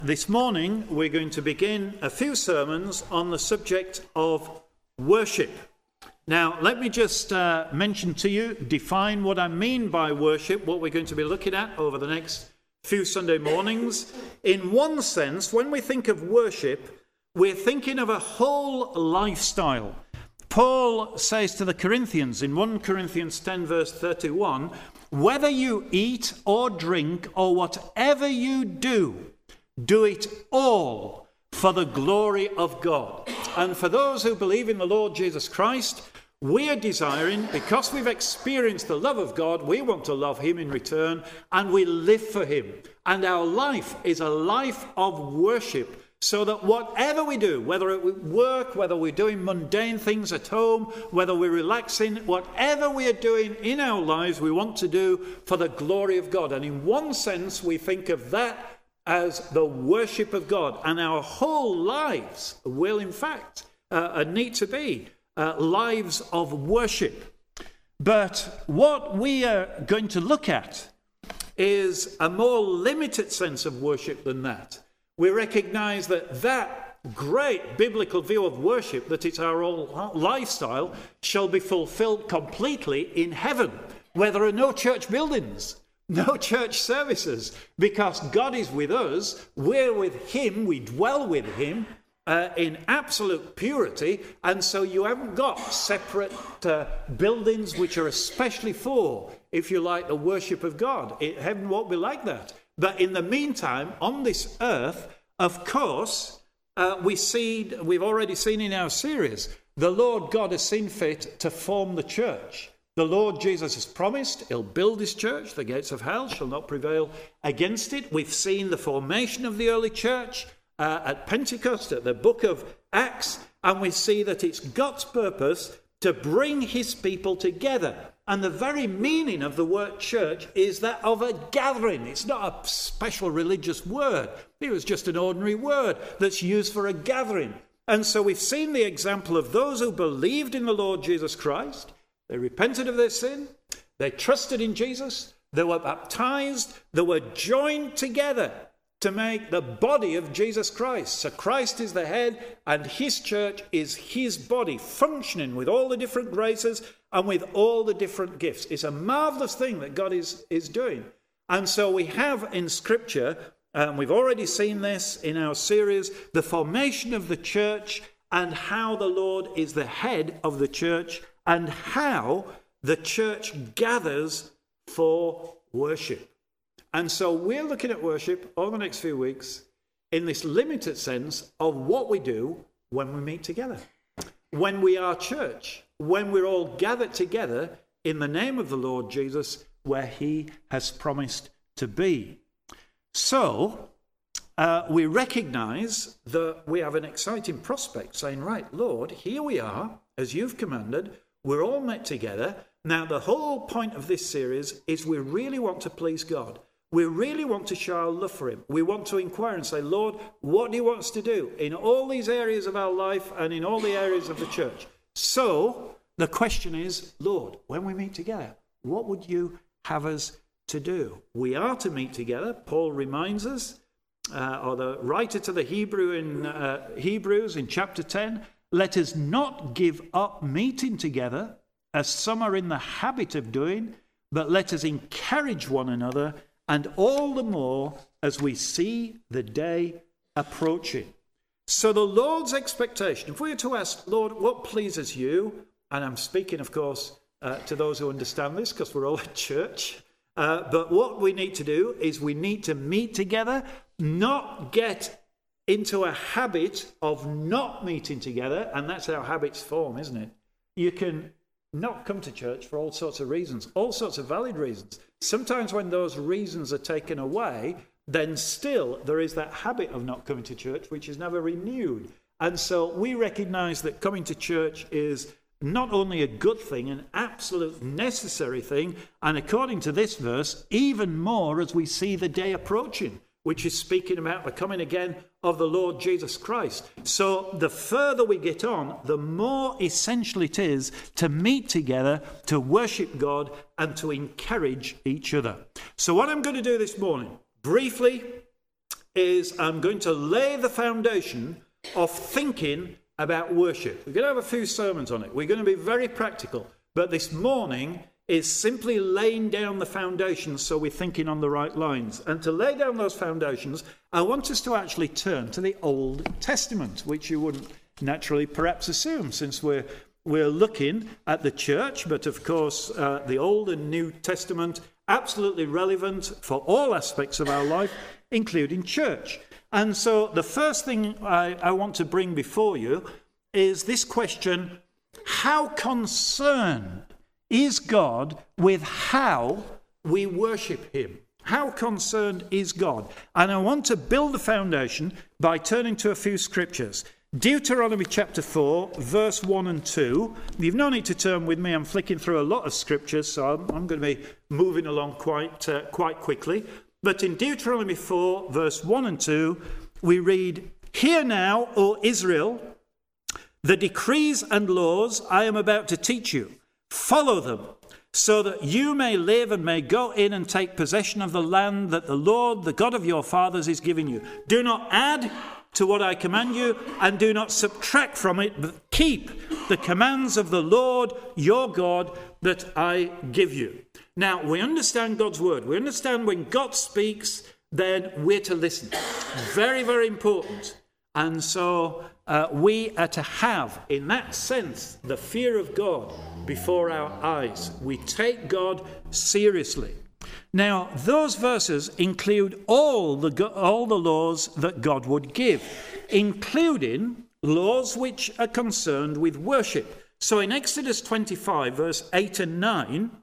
This morning we're going to begin a few sermons on the subject of worship. Now let me just mention to you, define what I mean by worship, what we're going to be looking at over the next few Sunday mornings. In one sense, when we think of worship, we're thinking of a whole lifestyle. Paul says to the Corinthians in 1 Corinthians 10 verse 31, whether you eat or drink or whatever you do, do it all for the glory of God. And for those who believe in the Lord Jesus Christ, we are desiring, because we've experienced the love of God, we want to love him in return, and we live for him. And our life is a life of worship, so that whatever we do, whether it work, whether we're doing mundane things at home, whether we're relaxing, whatever we are doing in our lives, we want to do for the glory of God. And in one sense, we think of that as the worship of God. And our whole lives will, in fact, need to be lives of worship. But what we are going to look at is a more limited sense of worship than that. We recognize that great biblical view of worship, that it's our whole lifestyle, shall be fulfilled completely in heaven, where there are no church buildings, no church services, because God is with us, we're with him, we dwell with him in absolute purity, and so you haven't got separate buildings which are especially for, if you like, the worship of God. Heaven won't be like that. But in the meantime, on this earth, of course, we've already seen in our series, the Lord God has seen fit to form the church. The Lord Jesus has promised he'll build his church. The gates of hell shall not prevail against it. We've seen the formation of the early church at Pentecost, at the book of Acts, and we see that it's God's purpose to bring his people together. And the very meaning of the word church is that of a gathering. It's not a special religious word. It was just an ordinary word that's used for a gathering. And so we've seen the example of those who believed in the Lord Jesus Christ. They repented of their sin. They trusted in Jesus. They were baptized. They were joined together to make the body of Jesus Christ. So Christ is the head, and his church is his body, functioning with all the different graces and with all the different gifts. It's a marvelous thing that God is doing. And so we have in Scripture, and we've already seen this in our series, the formation of the church and how the Lord is the head of the church and how the church gathers for worship. And so we're looking at worship over the next few weeks in this limited sense of what we do when we meet together. When we are church, when we're all gathered together in the name of the Lord Jesus, where he has promised to be. So we recognize that we have an exciting prospect saying, right, Lord, here we are, as you've commanded, we're all met together. Now, the whole point of this series is we really want to please God. We really want to show our love for him. We want to inquire and say, Lord, what do you want us to do in all these areas of our life and in all the areas of the church? So the question is, Lord, when we meet together, what would you have us to do? We are to meet together. Paul reminds us, or the writer to the Hebrews in chapter 10, let us not give up meeting together, as some are in the habit of doing, but let us encourage one another, and all the more as we see the day approaching. So the Lord's expectation, if we were to ask, Lord, what pleases you? And I'm speaking, of course, to those who understand this, because we're all at church. But what we need to do is we need to meet together, not get into a habit of not meeting together, and that's how habits form, isn't it? You can not come to church for all sorts of reasons, all sorts of valid reasons. Sometimes when those reasons are taken away, then still there is that habit of not coming to church, which is never renewed. And so we recognize that coming to church is not only a good thing, an absolute necessary thing, and according to this verse, even more as we see the day approaching, which is speaking about the coming again of the Lord Jesus Christ. So the further we get on, the more essential it is to meet together, to worship God, and to encourage each other. So what I'm going to do this morning, briefly, is I'm going to lay the foundation of thinking about worship. We're going to have a few sermons on it. We're going to be very practical. But this morning is simply laying down the foundations so we're thinking on the right lines. And to lay down those foundations, I want us to actually turn to the Old Testament, which you wouldn't naturally perhaps assume, since we're looking at the church. But of course, the Old and New Testament, absolutely relevant for all aspects of our life, including church. And so the first thing I want to bring before you is this question: how concerned is God with how we worship him? How concerned is God? And I want to build the foundation by turning to a few scriptures. Deuteronomy chapter 4, verse 1 and 2. You've no need to turn with me. I'm flicking through a lot of scriptures, so I'm going to be moving along quite quickly. But in Deuteronomy 4, verse 1 and 2, we read, "Hear now, O Israel, the decrees and laws I am about to teach you. Follow them, so that you may live and may go in and take possession of the land that the Lord, the God of your fathers, is giving you. Do not add to what I command you, and do not subtract from it, but keep the commands of the Lord your God that I give you." Now, we understand God's word. We understand when God speaks, then we're to listen. Very, very important. And so we are to have, in that sense, the fear of God before our eyes. We take God seriously. Now, those verses include all the laws that God would give, including laws which are concerned with worship. So in Exodus 25, verse 8 and 9,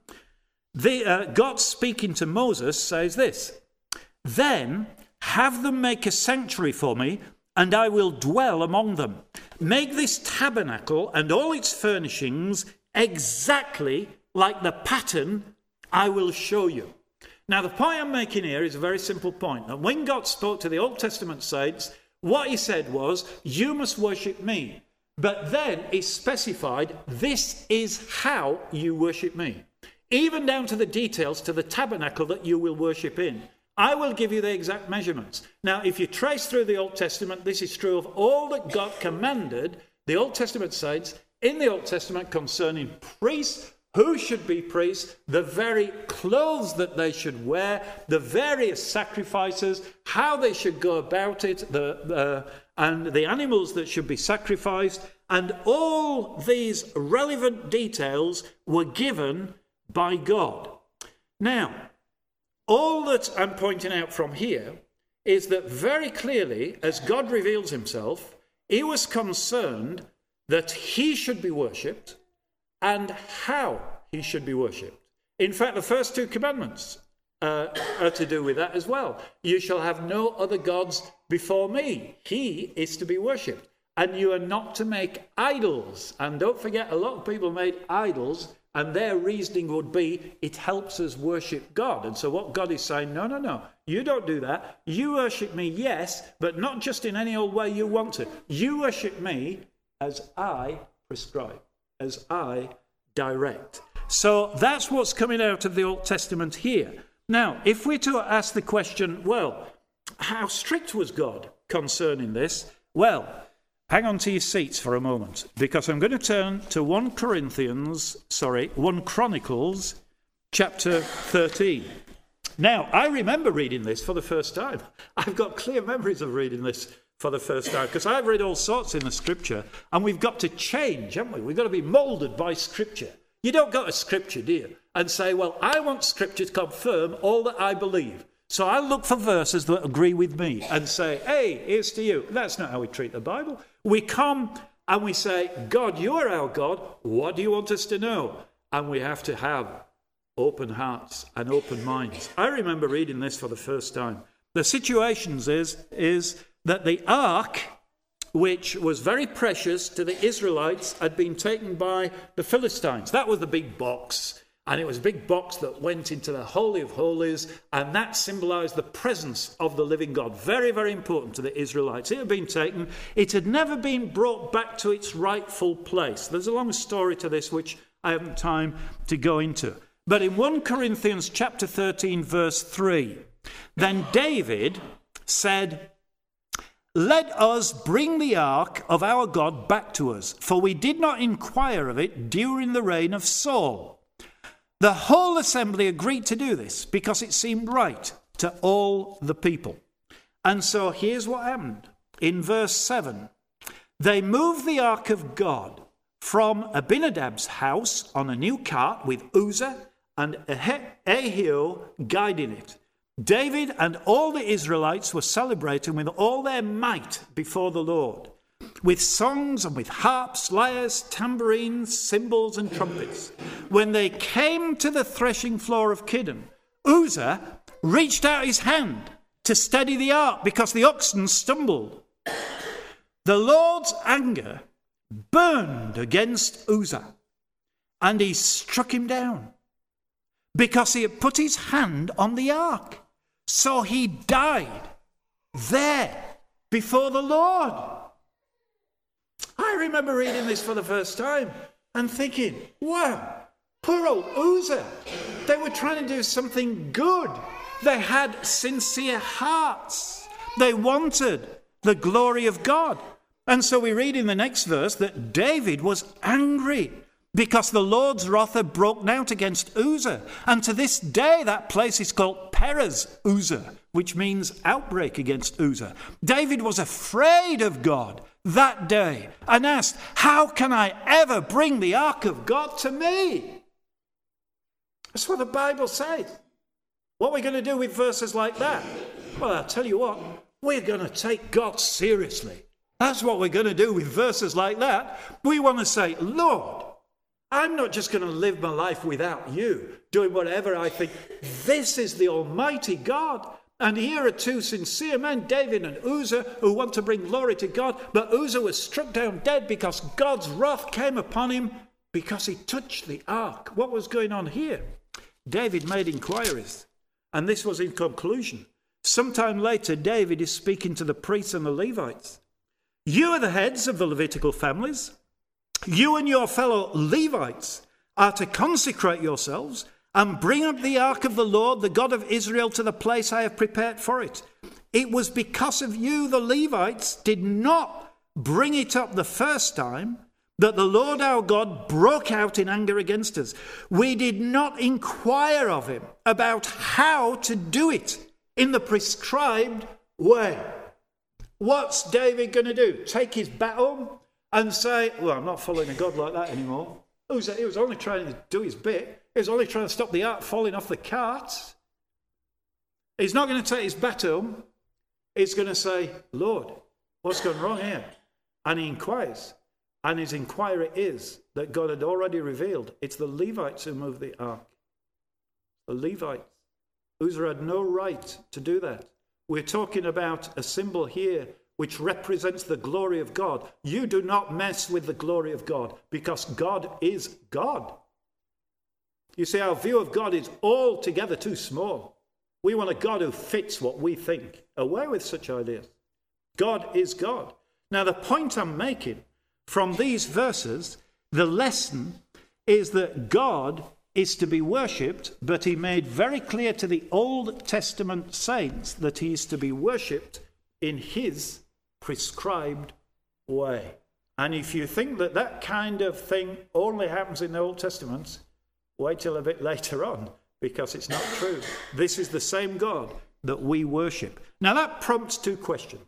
God speaking to Moses says this: "Then have them make a sanctuary for me, and I will dwell among them. Make this tabernacle and all its furnishings exactly like the pattern I will show you." Now, the point I'm making here is a very simple point. That when God spoke to the Old Testament saints, what he said was, you must worship me. But then he specified, this is how you worship me. Even down to the details, to the tabernacle that you will worship in. I will give you the exact measurements. Now, if you trace through the Old Testament, this is true of all that God commanded the Old Testament saints in the Old Testament concerning priests, who should be priests, the very clothes that they should wear, the various sacrifices, how they should go about it, and the animals that should be sacrificed. And all these relevant details were given by God. Now, all that I'm pointing out from here is that very clearly, as God reveals himself, he was concerned that he should be worshipped and how he should be worshipped. In fact, the first two commandments are to do with that as well. You shall have no other gods before me. He is to be worshipped. And you are not to make idols. And don't forget, a lot of people made idols, and their reasoning would be, it helps us worship God. And so what God is saying, no, you don't do that. You worship me, yes, but not just in any old way you want to. You worship me as I prescribe, as I direct. So that's what's coming out of the Old Testament here. Now, if we're to ask the question, well, how strict was God concerning this? Well, hang on to your seats for a moment, because I'm going to turn to 1 Chronicles chapter 13. Now, I remember reading this for the first time. I've got clear memories of reading this for the first time, because I've read all sorts in the scripture, and we've got to change, haven't we? We've got to be moulded by scripture. You don't go to scripture, do you, and say, well, I want scripture to confirm all that I believe. So I look for verses that agree with me and say, hey, here's to you. That's not how we treat the Bible. We come and we say, God, you are our God. What do you want us to know? And we have to have open hearts and open minds. I remember reading this for the first time. The situation is that the ark, which was very precious to the Israelites, had been taken by the Philistines. That was the big box. And it was a big box that went into the Holy of Holies, and that symbolized the presence of the living God. Very, very important to the Israelites. It had been taken. It had never been brought back to its rightful place. There's a long story to this, which I haven't time to go into. But in 1 Corinthians chapter 13, verse 3, then David said, "Let us bring the ark of our God back to us, for we did not inquire of it during the reign of Saul." The whole assembly agreed to do this because it seemed right to all the people. And so here's what happened. In verse 7, they moved the ark of God from Abinadab's house on a new cart with Uzzah and Ahio guiding it. David and all the Israelites were celebrating with all their might before the Lord, with songs and with harps, lyres, tambourines, cymbals and trumpets. When they came to the threshing floor of Kidon, Uzzah reached out his hand to steady the ark because the oxen stumbled. The Lord's anger burned against Uzzah, and he struck him down because he had put his hand on the ark. So he died there before the Lord. I remember reading this for the first time and thinking, wow, poor old Uzzah. They were trying to do something good. They had sincere hearts. They wanted the glory of God. And so we read in the next verse that David was angry because the Lord's wrath had broken out against Uzzah. And to this day, that place is called Perez Uzzah, which means outbreak against Uzzah. David was afraid of God that day and asked, how can I ever bring the ark of God to me? That's what the Bible says. What are we going to do with verses like that? Well, I'll tell you what, we're going to take God seriously. That's what we're going to do with verses like that. We want to say, Lord, I'm not just going to live my life without you, doing whatever I think. This is the Almighty God. And here are two sincere men, David and Uzzah, who want to bring glory to God. But Uzzah was struck down dead because God's wrath came upon him because he touched the ark. What was going on here? David made inquiries, and this was in conclusion. Sometime later, David is speaking to the priests and the Levites. You are the heads of the Levitical families. You and your fellow Levites are to consecrate yourselves and bring up the ark of the Lord, the God of Israel, to the place I have prepared for it. It was because of you, the Levites, did not bring it up the first time, that the Lord our God broke out in anger against us. We did not inquire of him about how to do it in the prescribed way. What's David going to do? Take his baton and say, well, I'm not following a God like that anymore. He was only trying to do his bit. He was only trying to stop the ark falling off the cart. He's not going to take his baton. He's going to say, Lord, what's gone wrong here? And he inquires. And his inquiry is that God had already revealed it's the Levites who moved the ark. The Levites. Uzzah had no right to do that. We're talking about a symbol here which represents the glory of God. You do not mess with the glory of God because God is God. You see, our view of God is altogether too small. We want a God who fits what we think. Away with such ideas. God is God. Now, the point I'm making from these verses, the lesson is that God is to be worshipped, but he made very clear to the Old Testament saints that he is to be worshipped in his prescribed way. And if you think that that kind of thing only happens in the Old Testament, wait till a bit later on, because it's not true. This is the same God that we worship. Now that prompts two questions.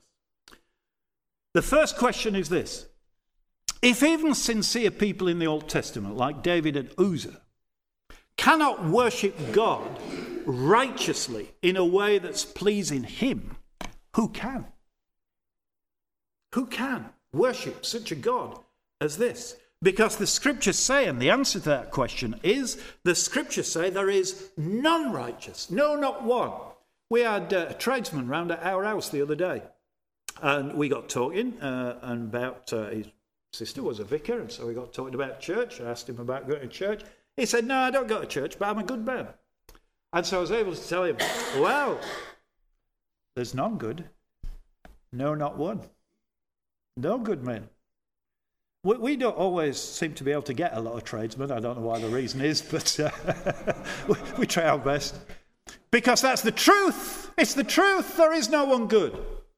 The first question is this. If even sincere people in the Old Testament, like David and Uzzah, cannot worship God righteously in a way that's pleasing him, who can? Who can worship such a God as this? Because the scriptures say, and the answer to that question is, the scriptures say there is none righteous, no, not one. We had a tradesman round at our house the other day, and we got talking about his sister was a vicar, and so we got talking about church. I asked him about going to church. He said, no, I don't go to church, but I'm a good man. And so I was able to tell him, well, there's none good. No, not one. No good men. We don't always seem to be able to get a lot of tradesmen. I don't know why the reason is, but we try our best. Because that's the truth. It's the truth. There is no one good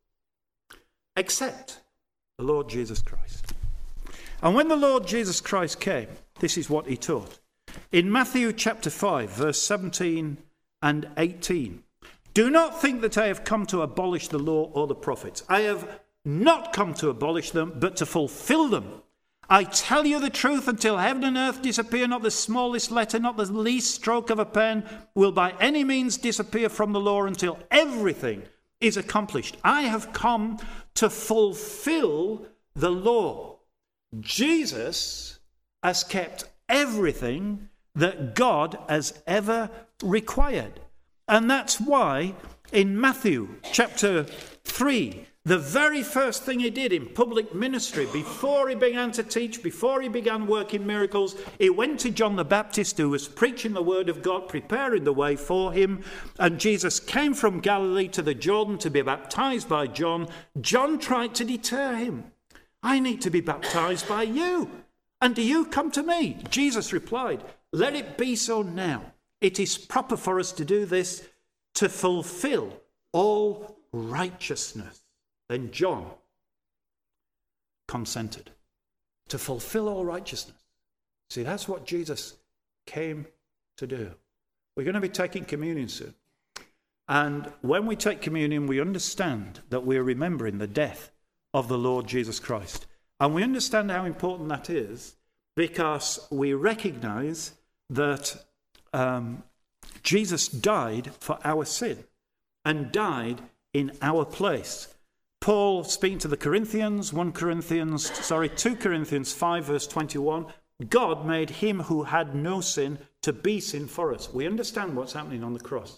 except the Lord Jesus Christ. And when the Lord Jesus Christ came, this is what he taught. In Matthew chapter 5, verse 17 and 18, do not think that I have come to abolish the law or the prophets. I have not come to abolish them, but to fulfill them. I tell you the truth, until heaven and earth disappear, not the smallest letter, not the least stroke of a pen will by any means disappear from the law until everything is accomplished. I have come to fulfill the law. Jesus has kept everything that God has ever required. And that's why in Matthew chapter 3, the very first thing he did in public ministry, before he began to teach, before he began working miracles, he went to John the Baptist, who was preaching the word of God, preparing the way for him. And Jesus came from Galilee to the Jordan to be baptized by John. John tried to deter him. I need to be baptized by you. And do you come to me? Jesus replied, let it be so now. It is proper for us to do this to fulfill all righteousness. Then John consented to fulfill all righteousness. See, that's what Jesus came to do. We're going to be taking communion soon. And when we take communion, we understand that we're remembering the death of the Lord Jesus Christ. And we understand how important that is because we recognize that Jesus died for our sin and died in our place. Paul, speaking to the Corinthians, 2 Corinthians 5, verse 21, God made him who had no sin to be sin for us. We understand what's happening on the cross.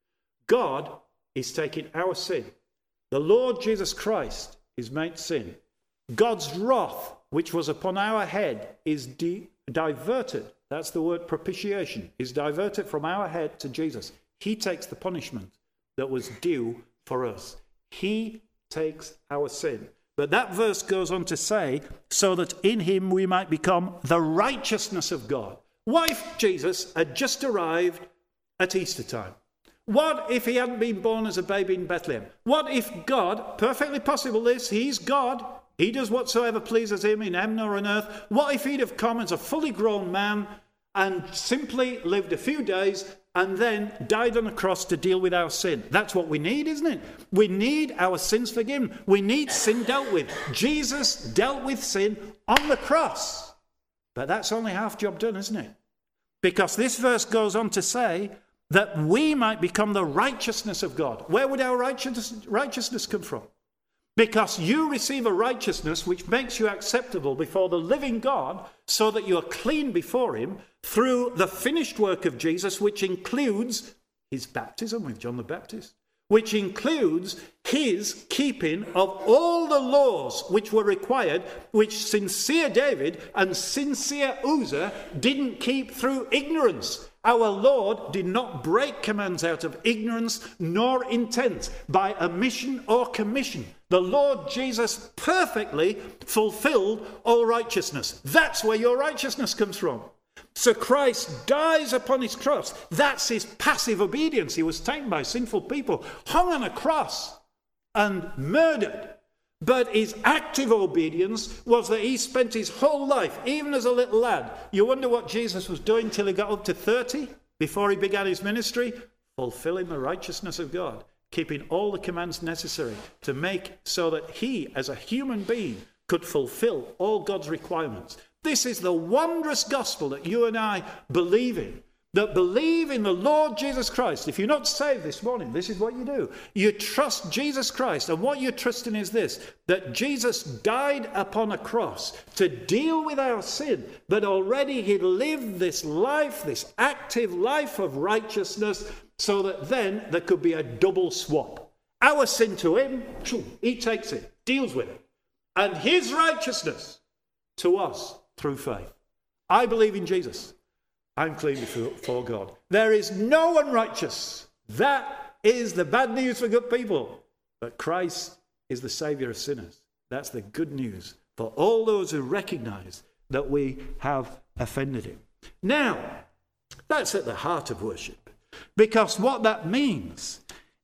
God is taking our sin. The Lord Jesus Christ is made sin. God's wrath, which was upon our head, is diverted. That's the word propitiation. Is diverted from our head to Jesus. He takes the punishment that was due for us. He takes our sin. But that verse goes on to say, so that in him we might become the righteousness of God. What if Jesus had just arrived at Easter time? What if he hadn't been born as a baby in Bethlehem? What if God, perfectly possible this, he's God, he does whatsoever pleases him in heaven or on earth. What if he'd have come as a fully grown man and simply lived a few days and then died on a cross to deal with our sin? That's what we need, isn't it? We need our sins forgiven. We need sin dealt with. Jesus dealt with sin on the cross. But that's only half job done, isn't it? Because this verse goes on to say that we might become the righteousness of God. Where would our righteousness come from? Because you receive a righteousness which makes you acceptable before the living God, so that you are clean before him through the finished work of Jesus, which includes his baptism with John the Baptist, which includes his keeping of all the laws which were required, which sincere David and sincere Uzzah didn't keep through ignorance. Our Lord did not break commands out of ignorance nor intent by omission or commission. The Lord Jesus perfectly fulfilled all righteousness. That's where your righteousness comes from. So Christ dies upon his cross. That's his passive obedience. He was taken by sinful people, hung on a cross and murdered. But his active obedience was that he spent his whole life, even as a little lad. You wonder what Jesus was doing till he got up to 30, before he began his ministry? Fulfilling the righteousness of God, keeping all the commands necessary to make so that he, as a human being, could fulfill all God's requirements. This is the wondrous gospel that you and I believe in. That believe in the Lord Jesus Christ. If you're not saved this morning, this is what you do. You trust Jesus Christ. And what you're trusting is this, that Jesus died upon a cross to deal with our sin. But already he lived this life, this active life of righteousness, so that then there could be a double swap. Our sin to him, he takes it, deals with it. And his righteousness to us through faith. I believe in Jesus. I'm clean before God. There is no one righteous. That is the bad news for good people. But Christ is the Saviour of sinners. That's the good news for all those who recognize that we have offended him. Now, that's at the heart of worship. Because what that means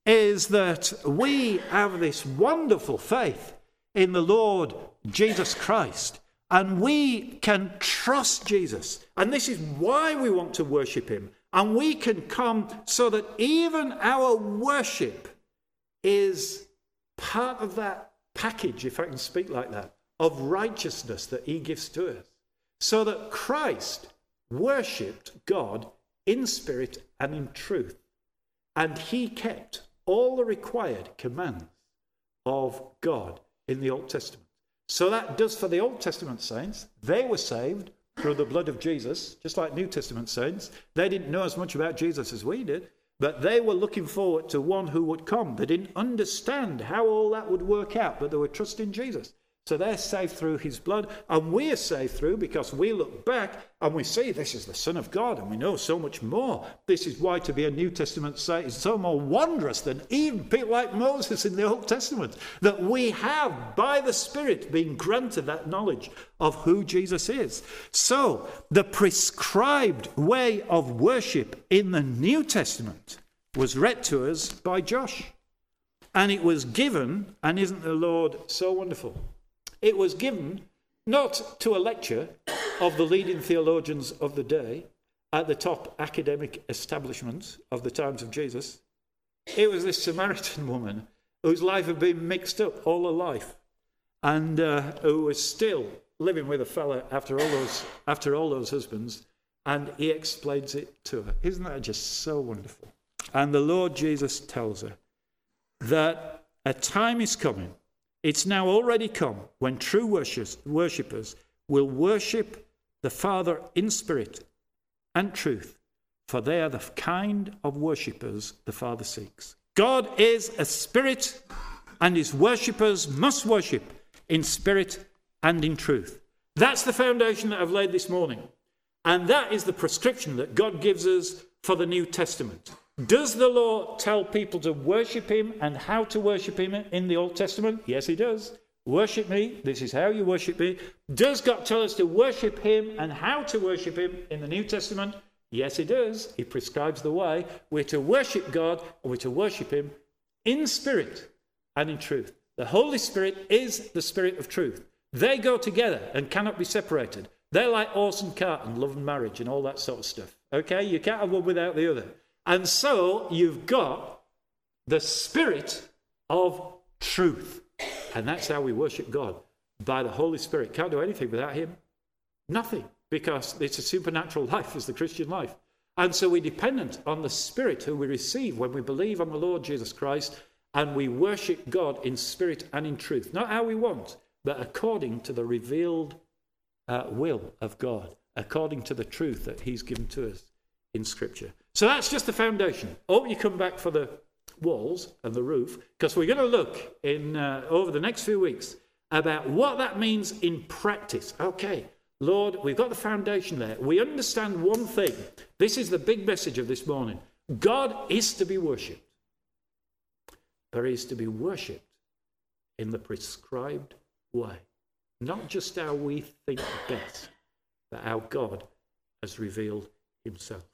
is that we have this wonderful faith in the Lord Jesus Christ, and we can trust Jesus. And this is why we want to worship him. And we can come so that even our worship is part of that package, if I can speak like that, of righteousness that he gives to us. So that Christ worshipped God in spirit and in truth. And he kept all the required commands of God in the Old Testament. So that does for the Old Testament saints. They were saved through the blood of Jesus, just like New Testament saints. They didn't know as much about Jesus as we did, but they were looking forward to one who would come. They didn't understand how all that would work out, but they were trusting Jesus. So they're saved through his blood, and we are saved through because we look back and we see this is the Son of God, and we know so much more. This is why to be a New Testament saint is so more wondrous than even people like Moses in the Old Testament, that we have, by the Spirit, been granted that knowledge of who Jesus is. So the prescribed way of worship in the New Testament was read to us by Josh. And it was given, and isn't the Lord so wonderful? It was given not to a lecture of the leading theologians of the day at the top academic establishments of the times of Jesus. It was this Samaritan woman whose life had been mixed up all her life, and who was still living with a fella after all those husbands, and he explains it to her. Isn't that just so wonderful? And the Lord Jesus tells her that a time is coming, it's now already come, when true worshippers will worship the Father in spirit and truth, for they are the kind of worshippers the Father seeks. God is a spirit, and his worshippers must worship in spirit and in truth. That's the foundation that I've laid this morning. And that is the prescription that God gives us for the New Testament. Does the law tell people to worship him and how to worship him in the Old Testament? Yes, he does. Worship me. This is how you worship me. Does God tell us to worship him and how to worship him in the New Testament? Yes, he does. He prescribes the way. We're to worship God, and we're to worship him in spirit and in truth. The Holy Spirit is the Spirit of truth. They go together and cannot be separated. They're like horse and cart and love and marriage and all that sort of stuff. Okay? You can't have one without the other. And so you've got the Spirit of truth. And that's how we worship God, by the Holy Spirit. Can't do anything without him. Nothing. Because it's a supernatural life, is the Christian life. And so we're dependent on the Spirit who we receive when we believe on the Lord Jesus Christ, and we worship God in spirit and in truth. Not how we want, but according to the revealed will of God, according to the truth that he's given to us in Scripture. So that's just the foundation. Hope you come back for the walls and the roof, because we're going to look in over the next few weeks about what that means in practice. Okay, Lord, we've got the foundation there. We understand one thing. This is the big message of this morning. God is to be worshipped, but he is to be worshipped in the prescribed way. Not just how we think best, but how God has revealed himself.